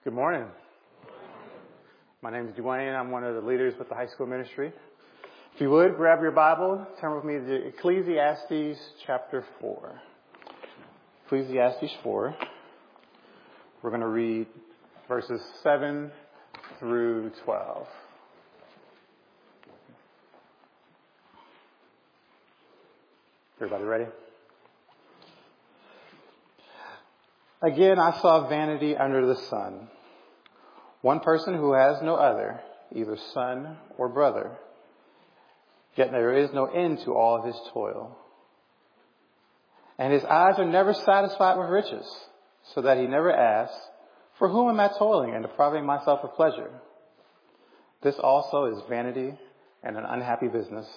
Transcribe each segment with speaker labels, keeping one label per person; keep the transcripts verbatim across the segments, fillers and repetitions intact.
Speaker 1: Good morning. My name is Dwayne. I'm one of the leaders with the high school ministry. If you would, grab your Bible, turn with me to Ecclesiastes chapter four. Ecclesiastes four. We're going to read verses seven through twelve. Everybody ready? Again, I saw vanity under the sun. One person who has no other, either son or brother. Yet there is no end to all of his toil. And his eyes are never satisfied with riches, so that he never asks, for whom am I toiling and depriving myself of pleasure? This also is vanity and an unhappy business.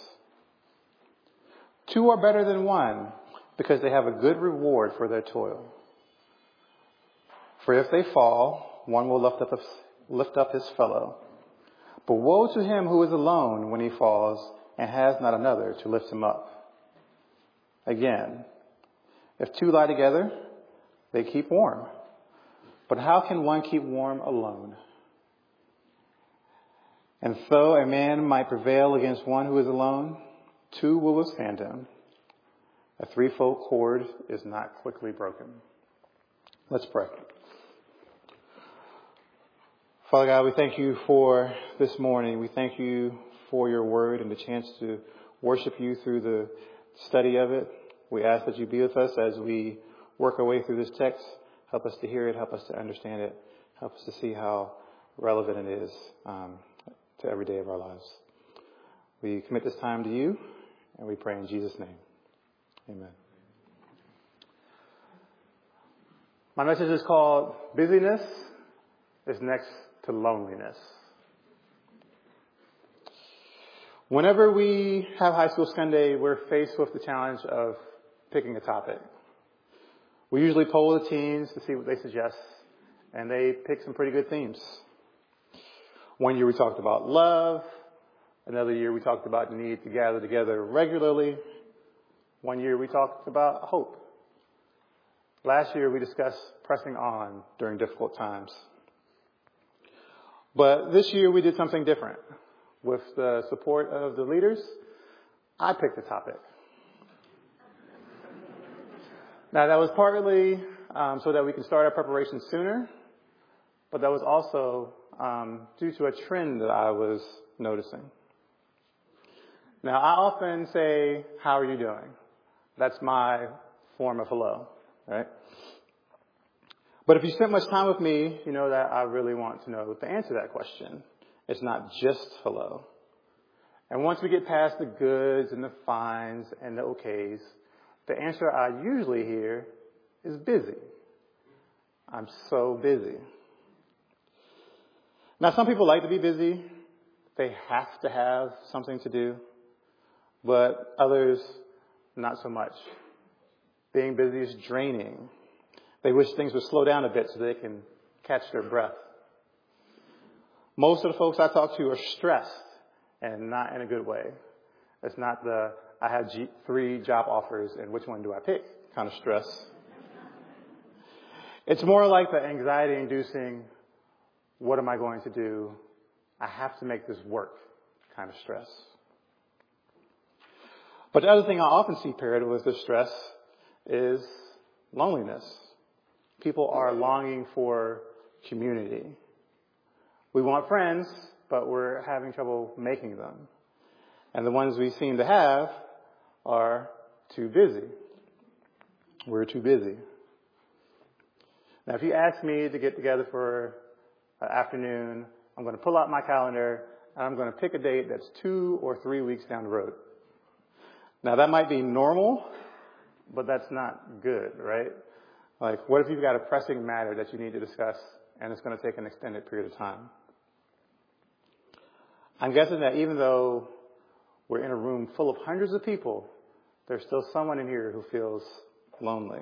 Speaker 1: Two are better than one, because they have a good reward for their toil. For if they fall, one will lift up, lift up his fellow. But woe to him who is alone when he falls and has not another to lift him up. Again, if two lie together, they keep warm. But how can one keep warm alone? And though a man might prevail against one who is alone, two will withstand him. A threefold cord is not quickly broken. Let's pray. Father God, we thank you for this morning. We thank you for your word and the chance to worship you through the study of it. We ask that you be with us as we work our way through this text. Help us to hear it. Help us to understand it. Help us to see how relevant it is um, to every day of our lives. We commit this time to you, and we pray in Jesus' name. Amen. My message is called Busyness is Next to Loneliness. Whenever we have High School Sunday, we're faced with the challenge of picking a topic. We usually poll the teens to see what they suggest, and they pick some pretty good themes. One year we talked about love. Another year we talked about the need to gather together regularly. One year we talked about hope. Last year we discussed pressing on during difficult times. But this year we did something different. With the support of the leaders, I picked a topic. Now that was partly um, so that we can start our preparation sooner, but that was also um, due to a trend that I was noticing. Now I often say, how are you doing? That's my form of hello, right? But if you spent much time with me, you know that I really want to know the answer to that question. It's not just hello. And once we get past the goods and the fines and the okays, the answer I usually hear is busy. I'm so busy. Now, some people like to be busy. They have to have something to do. But others, not so much. Being busy is draining. They wish things would slow down a bit so they can catch their breath. Most of the folks I talk to are stressed, and not in a good way. It's not the, I have G- three job offers and which one do I pick kind of stress. It's more like the anxiety-inducing, what am I going to do? I have to make this work kind of stress. But the other thing I often see paired with this stress is loneliness. People are longing for community. We want friends, but we're having trouble making them. And the ones we seem to have are too busy. We're too busy. Now, if you ask me to get together for an afternoon, I'm going to pull out my calendar and I'm going to pick a date that's two or three weeks down the road. Now, that might be normal, but that's not good, right? Like, what if you've got a pressing matter that you need to discuss and it's going to take an extended period of time? I'm guessing that even though we're in a room full of hundreds of people, there's still someone in here who feels lonely.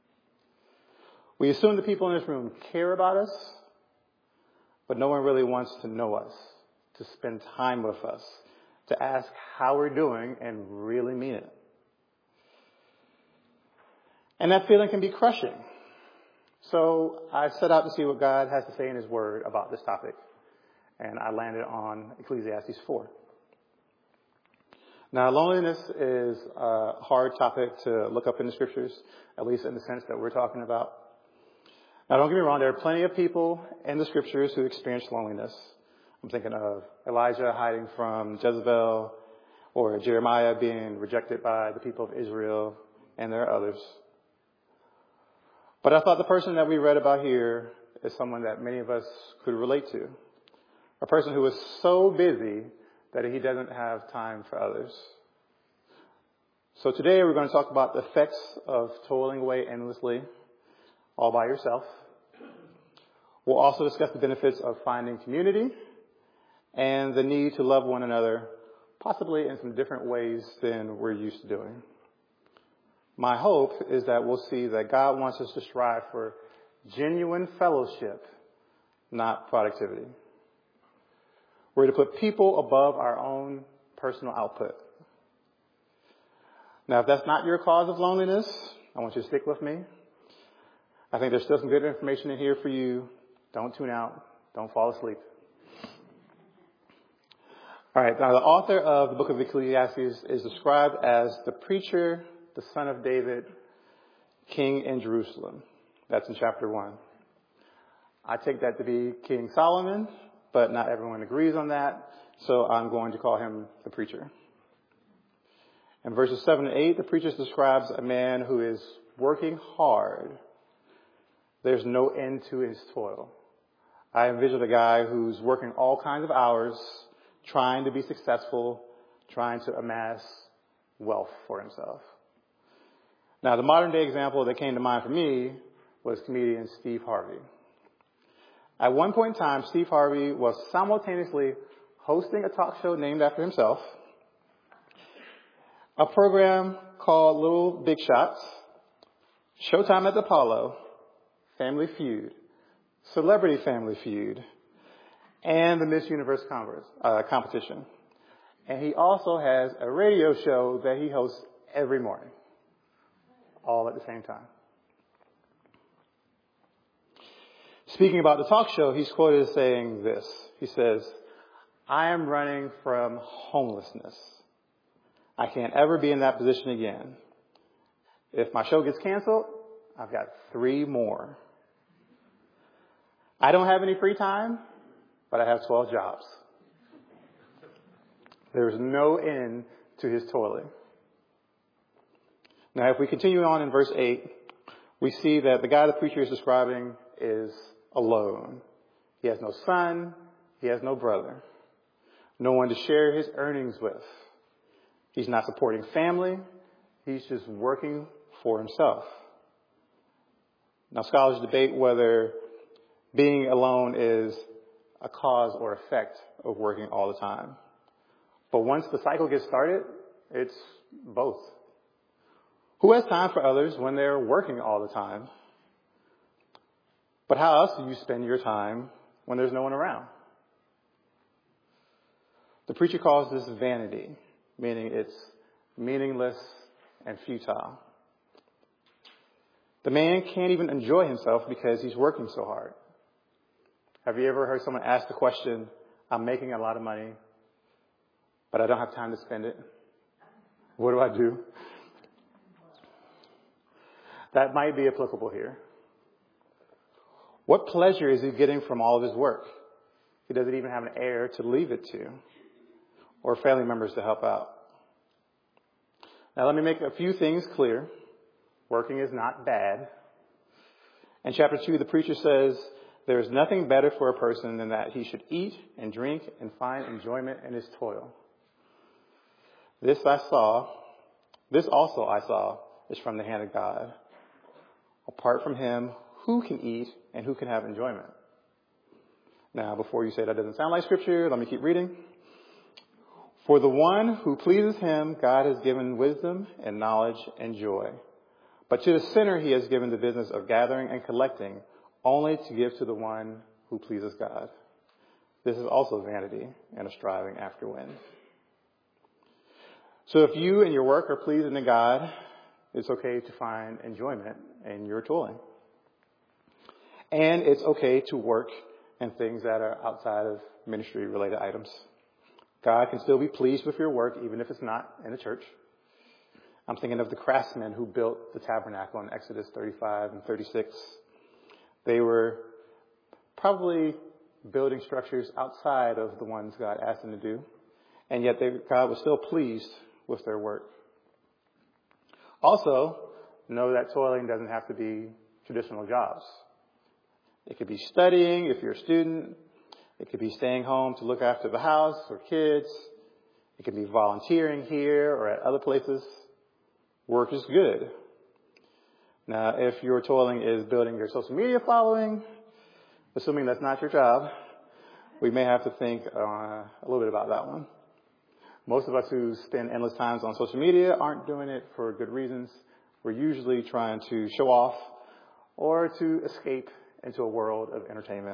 Speaker 1: We assume the people in this room care about us, but no one really wants to know us, to spend time with us, to ask how we're doing and really mean it. And that feeling can be crushing. So I set out to see what God has to say in his word about this topic, and I landed on Ecclesiastes four. Now, loneliness is a hard topic to look up in the scriptures, at least in the sense that we're talking about. Now, don't get me wrong, there are plenty of people in the scriptures who experience loneliness. I'm thinking of Elijah hiding from Jezebel, or Jeremiah being rejected by the people of Israel, and there are others. But I thought the person that we read about here is someone that many of us could relate to. A person who is so busy that he doesn't have time for others. So today we're going to talk about the effects of toiling away endlessly, all by yourself. We'll also discuss the benefits of finding community and the need to love one another, possibly in some different ways than we're used to doing. My hope is that we'll see that God wants us to strive for genuine fellowship, not productivity. We're to put people above our own personal output. Now, if that's not your cause of loneliness, I want you to stick with me. I think there's still some good information in here for you. Don't tune out. Don't fall asleep. All right. Now, the author of the book of Ecclesiastes is described as the preacher, the son of David, king in Jerusalem. That's in chapter one. I take that to be King Solomon, but not everyone agrees on that, so I'm going to call him the preacher. In verses seven and eight, the preacher describes a man who is working hard. There's no end to his toil. I envision a guy who's working all kinds of hours, trying to be successful, trying to amass wealth for himself. Now, the modern day example that came to mind for me was comedian Steve Harvey. At one point in time, Steve Harvey was simultaneously hosting a talk show named after himself, a program called Little Big Shots, Showtime at the Apollo, Family Feud, Celebrity Family Feud, and the Miss Universe Congress, uh, competition. And he also has a radio show that he hosts every morning, all at the same time. Speaking about the talk show, he's quoted as saying this. He says, "I am running from homelessness. I can't ever be in that position again. If my show gets canceled, I've got three more. I don't have any free time, but I have twelve jobs." There's no end to his toiling. Now, if we continue on in verse eight, we see that the guy the preacher is describing is alone. He has no son. He has no brother. No one to share his earnings with. He's not supporting family. He's just working for himself. Now, scholars debate whether being alone is a cause or effect of working all the time. But once the cycle gets started, it's both. Who has time for others when they're working all the time? But how else do you spend your time when there's no one around? The preacher calls this vanity, meaning it's meaningless and futile. The man can't even enjoy himself because he's working so hard. Have you ever heard someone ask the question, "I'm making a lot of money, but I don't have time to spend it. What do I do?" That might be applicable here. What pleasure is he getting from all of his work? He doesn't even have an heir to leave it to, or family members to help out. Now, let me make a few things clear. Working is not bad. In chapter two, the preacher says, there is nothing better for a person than that he should eat and drink and find enjoyment in his toil. This I saw, this also I saw, is from the hand of God. Apart from him, who can eat and who can have enjoyment? Now, before you say that doesn't sound like scripture, let me keep reading. For the one who pleases him, God has given wisdom and knowledge and joy. But to the sinner, he has given the business of gathering and collecting, only to give to the one who pleases God. This is also vanity and a striving after wind. So if you and your work are pleasing to God, it's okay to find enjoyment in your toiling. And it's okay to work in things that are outside of ministry-related items. God can still be pleased with your work, even if it's not in the church. I'm thinking of the craftsmen who built the tabernacle in Exodus thirty-five and thirty-six. They were probably building structures outside of the ones God asked them to do, and yet they, God was still pleased with their work. Also, know that toiling doesn't have to be traditional jobs. It could be studying if you're a student. It could be staying home to look after the house or kids. It could be volunteering here or at other places. Work is good. Now, if your toiling is building your social media following, assuming that's not your job, we may have to think uh, a little bit about that one. Most of us who spend endless times on social media aren't doing it for good reasons. We're usually trying to show off or to escape into a world of entertainment.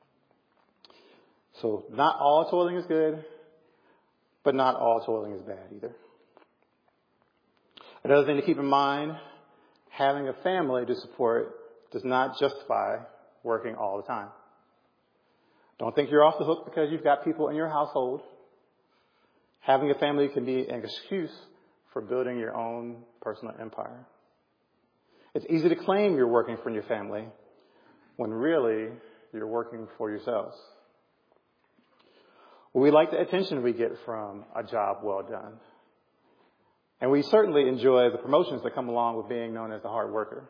Speaker 1: So not all toiling is good, but not all toiling is bad either. Another thing to keep in mind, having a family to support does not justify working all the time. Don't think you're off the hook because you've got people in your household. Having a family can be an excuse for building your own personal empire. It's easy to claim you're working for your family when really you're working for yourselves. We like the attention we get from a job well done. And we certainly enjoy the promotions that come along with being known as the hard worker.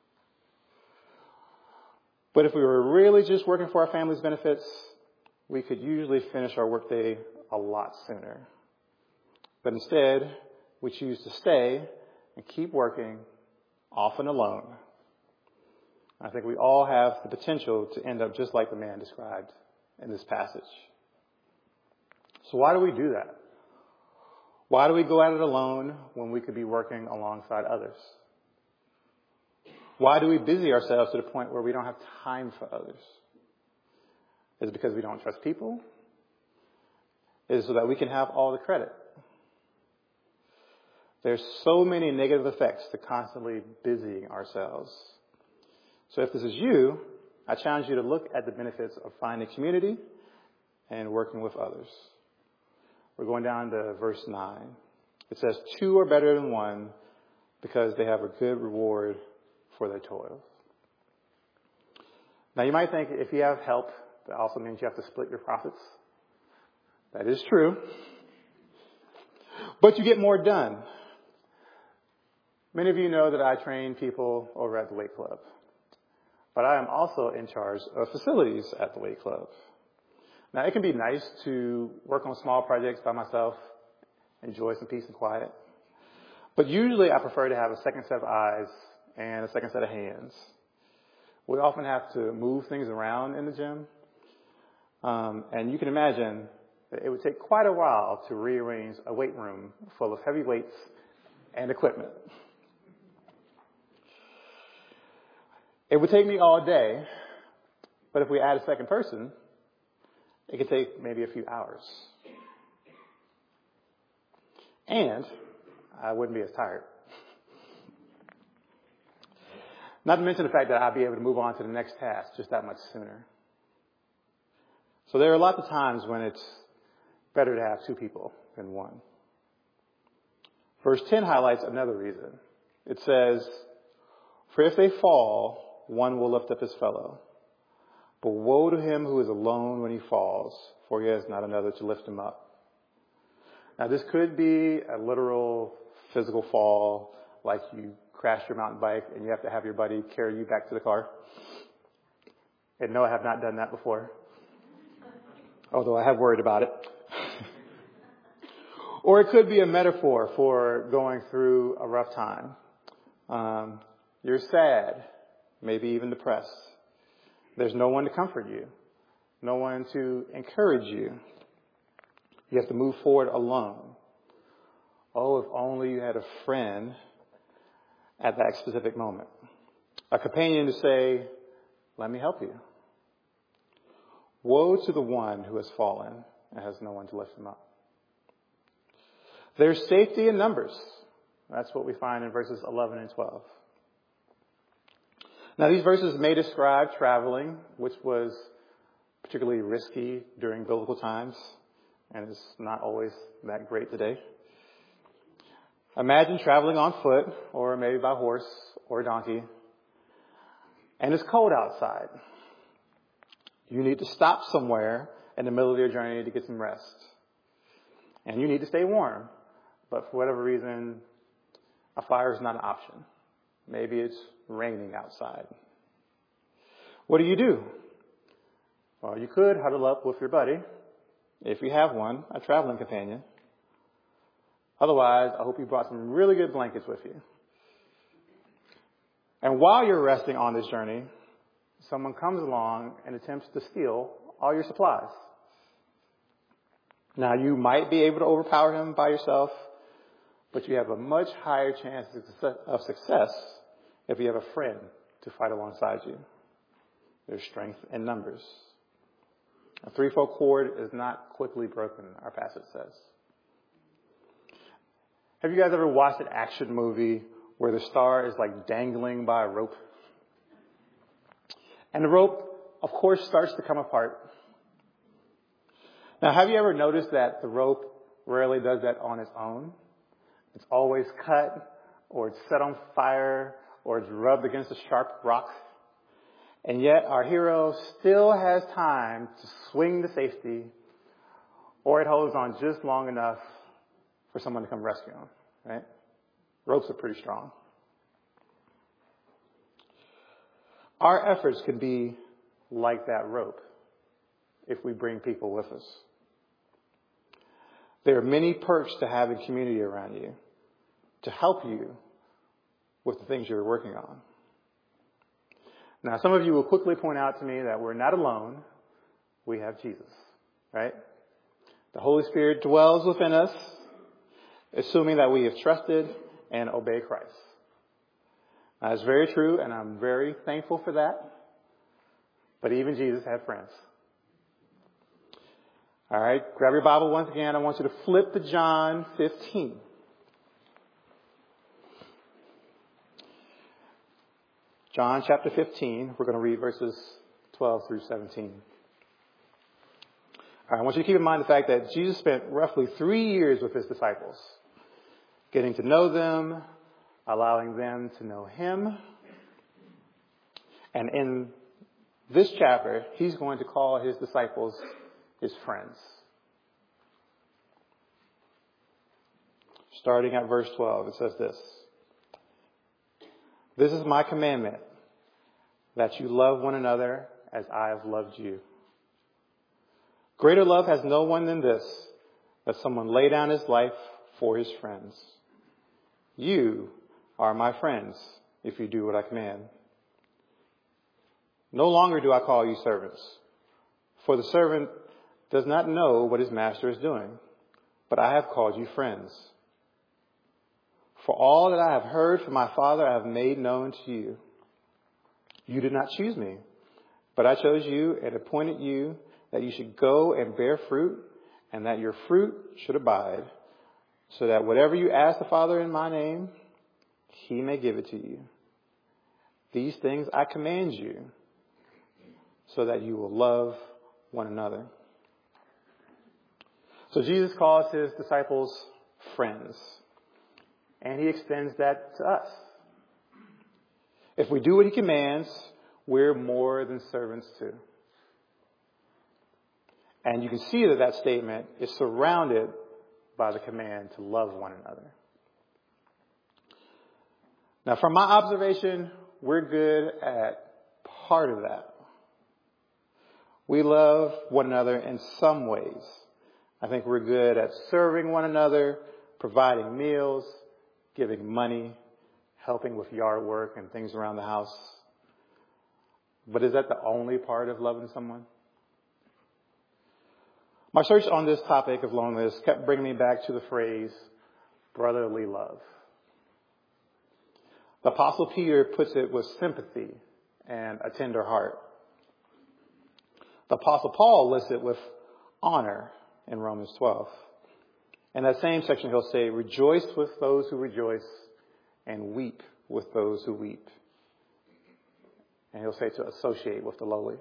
Speaker 1: But if we were really just working for our family's benefits, we could usually finish our workday a lot sooner. But instead, we choose to stay and keep working, often alone. I think we all have the potential to end up just like the man described in this passage. So why do we do that? Why do we go at it alone when we could be working alongside others? Why do we busy ourselves to the point where we don't have time for others? Is it because we don't trust people? Is it so that we can have all the credit? There's so many negative effects to constantly busying ourselves. So if this is you, I challenge you to look at the benefits of finding community and working with others. We're going down to verse nine. It says, two are better than one because they have a good reward for their toil. Now you might think if you have help, that also means you have to split your profits. That is true. But you get more done. Many of you know that I train people over at the Weight Club. But I am also in charge of facilities at the Weight Club. Now, it can be nice to work on small projects by myself, enjoy some peace and quiet. But usually I prefer to have a second set of eyes and a second set of hands. We often have to move things around in the gym. Um, and you can imagine that it would take quite a while to rearrange a weight room full of heavy weights and equipment. It would take me all day, but if we add a second person, it could take maybe a few hours. And I wouldn't be as tired. Not to mention the fact that I'd be able to move on to the next task just that much sooner. So there are lots of times when it's better to have two people than one. Verse ten highlights another reason. It says, for if they fall, one will lift up his fellow. But woe to him who is alone when he falls, for he has not another to lift him up. Now, this could be a literal physical fall, like you crash your mountain bike and you have to have your buddy carry you back to the car. And no, I have not done that before, although I have worried about it. Or it could be a metaphor for going through a rough time. Um, you're sad, maybe even depressed. There's no one to comfort you, no one to encourage you. You have to move forward alone. Oh, if only you had a friend at that specific moment. A companion to say, let me help you. Woe to the one who has fallen and has no one to lift him up. There's safety in numbers. That's what we find in verses eleven and twelve. Now, these verses may describe traveling, which was particularly risky during biblical times, and is not always that great today. Imagine traveling on foot, or maybe by horse or donkey, and it's cold outside. You need to stop somewhere in the middle of your journey to get some rest. And you need to stay warm. But for whatever reason, a fire is not an option. Maybe it's raining outside. What do you do? Well, you could huddle up with your buddy, if you have one, a traveling companion. Otherwise, I hope you brought some really good blankets with you. And while you're resting on this journey, someone comes along and attempts to steal all your supplies. Now, you might be able to overpower him by yourself, but you have a much higher chance of success if you have a friend to fight alongside you. There's strength in numbers. A threefold cord is not quickly broken, our passage says. Have you guys ever watched an action movie where the star is like dangling by a rope? And the rope, of course, starts to come apart. Now, have you ever noticed that the rope rarely does that on its own? It's always cut, or it's set on fire, or it's rubbed against a sharp rock. And yet our hero still has time to swing to safety, or it holds on just long enough for someone to come rescue him, right? Ropes are pretty strong. Our efforts can be like that rope if we bring people with us. There are many perks to having community around you to help you with the things you're working on. Now, some of you will quickly point out to me that we're not alone. We have Jesus, right? The Holy Spirit dwells within us, assuming that we have trusted and obeyed Christ. Now, that's very true, and I'm very thankful for that. But even Jesus had friends. All right, grab your Bible once again. I want you to flip to John fifteen. John chapter fifteen, we're going to read verses twelve through seventeen. All right, I want you to keep in mind the fact that Jesus spent roughly three years with his disciples, getting to know them, allowing them to know him. And in this chapter, he's going to call his disciples his friends. Starting at verse twelve, it says this. This is my commandment, that you love one another as I have loved you. Greater love has no one than this, that someone lay down his life for his friends. You are my friends if you do what I command. No longer do I call you servants, for the servant does not know what his master is doing, but I have called you friends. For all that I have heard from my Father I have made known to you. You did not choose me, but I chose you and appointed you that you should go and bear fruit, and that your fruit should abide, so that whatever you ask the Father in my name, he may give it to you. These things I command you, so that you will love one another. So Jesus calls his disciples friends, and he extends that to us. If we do what he commands, we're more than servants too. And you can see that that statement is surrounded by the command to love one another. Now, from my observation, we're good at part of that. We love one another in some ways. I think we're good at serving one another, providing meals, giving money, helping with yard work and things around the house. But is that the only part of loving someone? My search on this topic of loneliness kept bringing me back to the phrase, brotherly love. The Apostle Peter puts it with sympathy and a tender heart. The Apostle Paul lists it with honor in Romans twelve. In that same section, he'll say, rejoice with those who rejoice and weep with those who weep. And he'll say to associate with the lowly.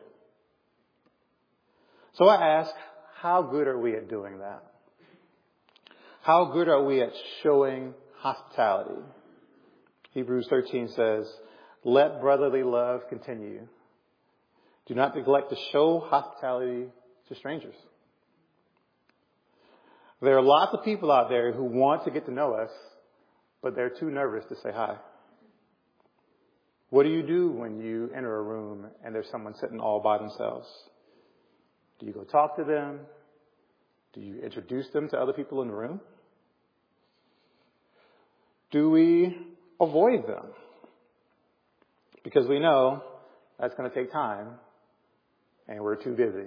Speaker 1: So I ask, how good are we at doing that? How good are we at showing hospitality? Hebrews thirteen says, let brotherly love continue. Do not neglect to show hospitality to strangers. There are lots of people out there who want to get to know us, but they're too nervous to say hi. What do you do when you enter a room and there's someone sitting all by themselves? Do you go talk to them? Do you introduce them to other people in the room? Do we avoid them? Because we know that's going to take time and we're too busy.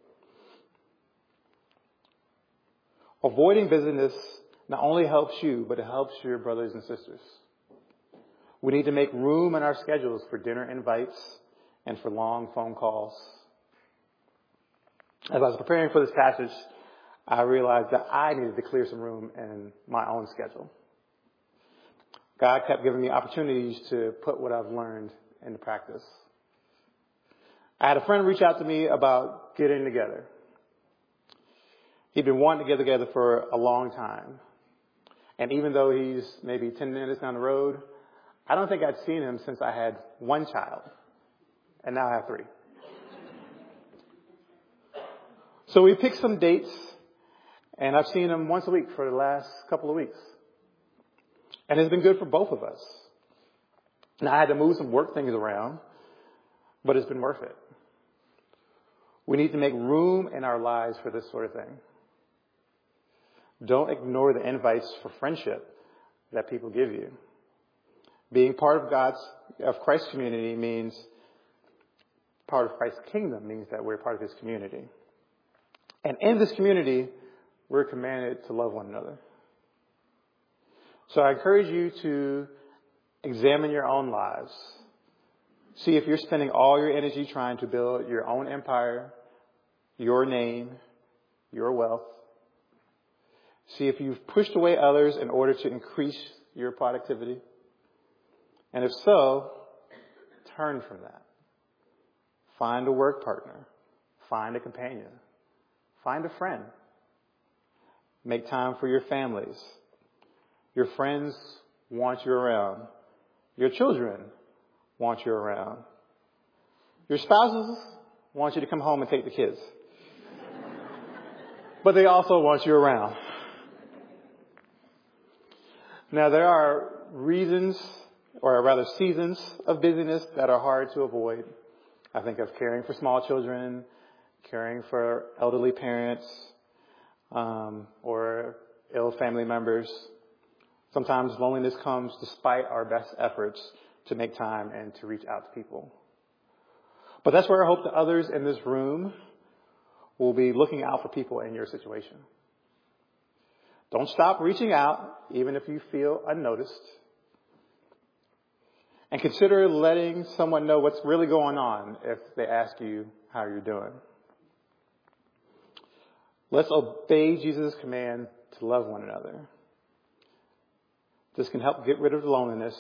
Speaker 1: Avoiding busyness not only helps you, but it helps your brothers and sisters. We need to make room in our schedules for dinner invites and for long phone calls. As I was preparing for this passage, I realized that I needed to clear some room in my own schedule. God kept giving me opportunities to put what I've learned into practice. I had a friend reach out to me about getting together. He'd been wanting to get together for a long time. And even though he's maybe ten minutes down the road, I don't think I'd seen him since I had one child. And now I have three. So we picked some dates, and I've seen him once a week for the last couple of weeks. And it's been good for both of us. Now, I had to move some work things around, but it's been worth it. We need to make room in our lives for this sort of thing. Don't ignore the invites for friendship that people give you. Being part of God's, of Christ's community means, part of Christ's kingdom means that we're part of his community. And in this community, we're commanded to love one another. So I encourage you to examine your own lives. See if you're spending all your energy trying to build your own empire, your name, your wealth. See if you've pushed away others in order to increase your productivity. And if so, turn from that. Find a work partner. Find a companion. Find a friend. Make time for your families. Your friends want you around. Your children want you around. Your spouses want you to come home and take the kids. But they also want you around. Now, there are reasons, or rather seasons of busyness that are hard to avoid. I think of caring for small children, caring for elderly parents, um, or ill family members. Sometimes loneliness comes despite our best efforts to make time and to reach out to people. But that's where I hope that others in this room will be looking out for people in your situation. Don't stop reaching out, even if you feel unnoticed. And consider letting someone know what's really going on if they ask you how you're doing. Let's obey Jesus' command to love one another. This can help get rid of the loneliness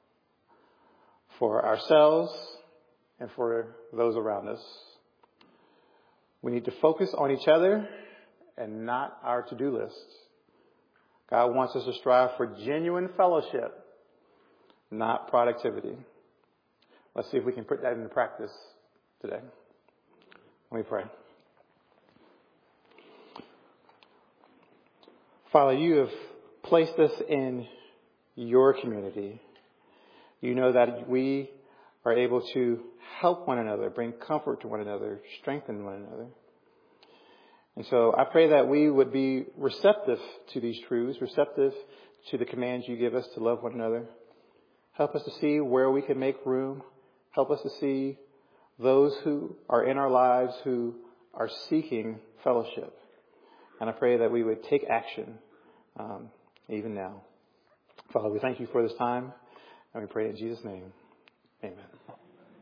Speaker 1: for ourselves and for those around us. We need to focus on each other and not our to-do list. God wants us to strive for genuine fellowship, not productivity. Let's see if we can put that into practice today. Let me pray. Father, you have placed us in your community. You know that we are able to help one another, bring comfort to one another, strengthen one another. And so I pray that we would be receptive to these truths, receptive to the commands you give us to love one another. Help us to see where we can make room. Help us to see those who are in our lives who are seeking fellowship. And I pray that we would take action um, even now. Father, we thank you for this time, and we pray in Jesus' name. Amen.